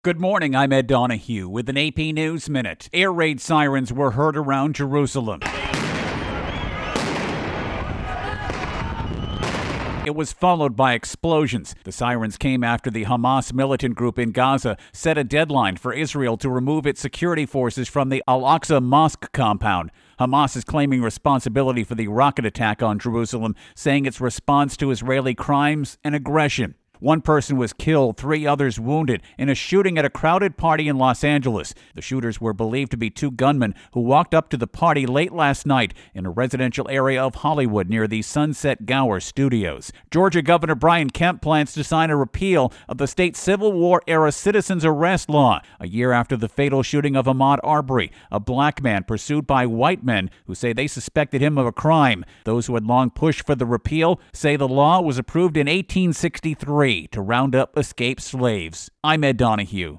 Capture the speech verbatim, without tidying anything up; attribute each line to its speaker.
Speaker 1: Good morning, I'm Ed Donahue with an A P News Minute. Air raid sirens were heard around Jerusalem. It was followed by explosions. The sirens came after the Hamas militant group in Gaza set a deadline for Israel to remove its security forces from the Al-Aqsa Mosque compound. Hamas is claiming responsibility for the rocket attack on Jerusalem, saying it's response to Israeli crimes and aggression. One person was killed, three others wounded, in a shooting at a crowded party in Los Angeles. The shooters were believed to be two gunmen who walked up to the party late last night in a residential area of Hollywood near the Sunset Gower studios. Georgia Governor Brian Kemp plans to sign a repeal of the state Civil War-era citizens arrest law, a year after the fatal shooting of Ahmaud Arbery, a black man pursued by white men who say they suspected him of a crime. Those who had long pushed for the repeal say the law was approved in eighteen sixty-three to round up escaped slaves. I'm Ed Donahue.